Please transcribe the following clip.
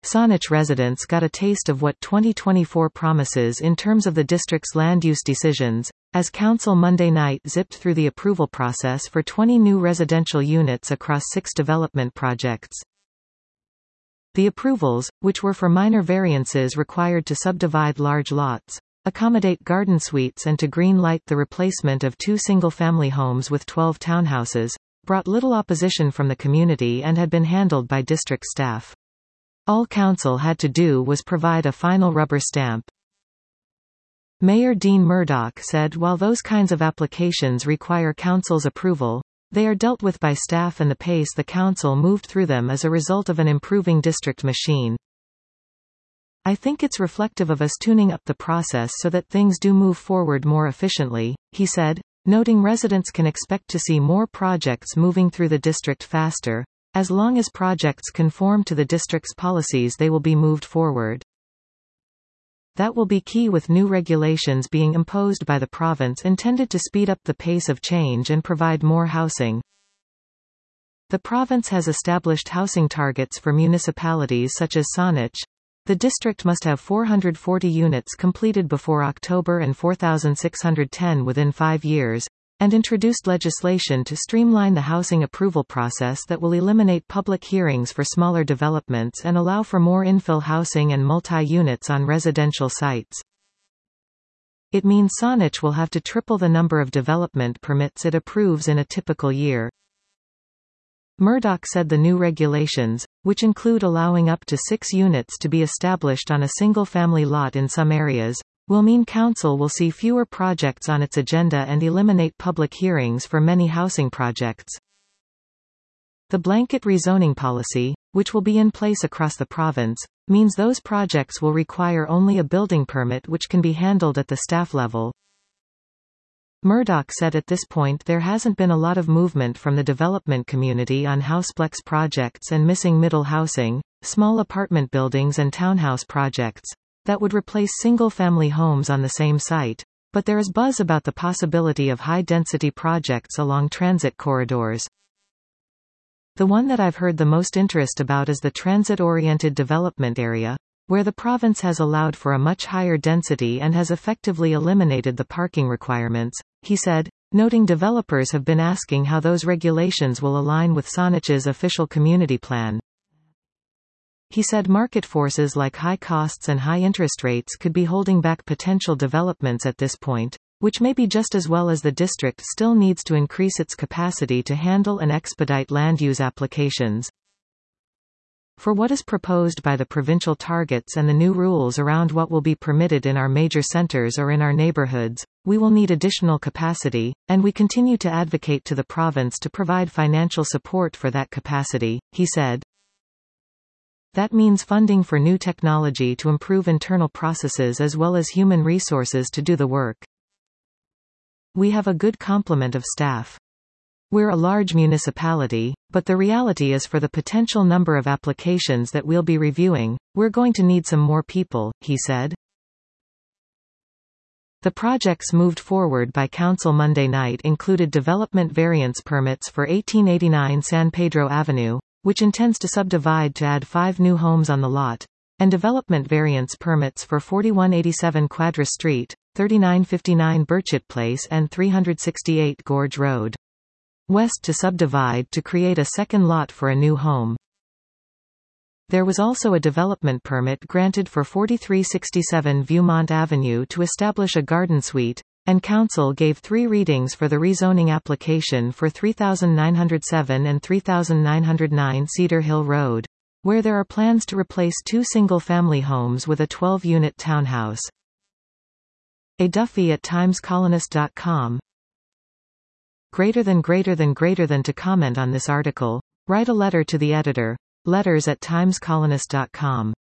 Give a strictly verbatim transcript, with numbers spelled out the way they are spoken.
Saanich residents got a taste of what twenty twenty-four promises in terms of the district's land use decisions, as Council Monday night zipped through the approval process for twenty new residential units across six development projects. The approvals, which were for minor variances required to subdivide large lots, accommodate garden suites and to green light the replacement of two single-family homes with twelve townhouses, brought little opposition from the community and had been handled by district staff. All council had to do was provide a final rubber stamp. Mayor Dean Murdoch said while those kinds of applications require council's approval, they are dealt with by staff and the pace the council moved through them is a result of an improving district machine. I think it's reflective of us tuning up the process so that things do move forward more efficiently, he said, noting residents can expect to see more projects moving through the district faster. As long as projects conform to the district's policies, they will be moved forward. That will be key with new regulations being imposed by the province intended to speed up the pace of change and provide more housing. The province has established housing targets for municipalities such as Saanich. The district must have four hundred forty units completed before October and four thousand six hundred ten within five years, and introduced legislation to streamline the housing approval process that will eliminate public hearings for smaller developments and allow for more infill housing and multi-units on residential sites. It means Saanich will have to triple the number of development permits it approves in a typical year. Murdoch said the new regulations, which include allowing up to six units to be established on a single-family lot in some areas, will mean council will see fewer projects on its agenda and eliminate public hearings for many housing projects. The blanket rezoning policy, which will be in place across the province, means those projects will require only a building permit which can be handled at the staff level. Murdoch said at this point there hasn't been a lot of movement from the development community on houseplex projects and missing middle housing, small apartment buildings and townhouse projects that would replace single-family homes on the same site, but there is buzz about the possibility of high-density projects along transit corridors. The one that I've heard the most interest about is the transit-oriented development area, where the province has allowed for a much higher density and has effectively eliminated the parking requirements, he said, noting developers have been asking how those regulations will align with Saanich's official community plan. He said market forces like high costs and high interest rates could be holding back potential developments at this point, which may be just as well as the district still needs to increase its capacity to handle and expedite land use applications. For what is proposed by the provincial targets and the new rules around what will be permitted in our major centres or in our neighbourhoods, we will need additional capacity, and we continue to advocate to the province to provide financial support for that capacity, he said. That means funding for new technology to improve internal processes as well as human resources to do the work. We have a good complement of staff. We're a large municipality, but the reality is for the potential number of applications that we'll be reviewing, we're going to need some more people, he said. The projects moved forward by council Monday night included development variance permits for eighteen eighty-nine San Pedro Avenue, which intends to subdivide to add five new homes on the lot, and development variance permits for forty-one eighty-seven Quadra Street, thirty-nine fifty-nine Birchett Place and three sixty-eight Gorge Road West to subdivide to create a second lot for a new home. There was also a development permit granted for forty-three sixty-seven Viewmont Avenue to establish a garden suite, and council gave three readings for the rezoning application for three thousand nine hundred seven and three thousand nine hundred nine Cedar Hill Road, where there are plans to replace two single-family homes with a twelve-unit townhouse. A Duffy at times colonist dot com. Greater than greater than greater than to comment on this article, write a letter to the editor, letters at times colonist dot com.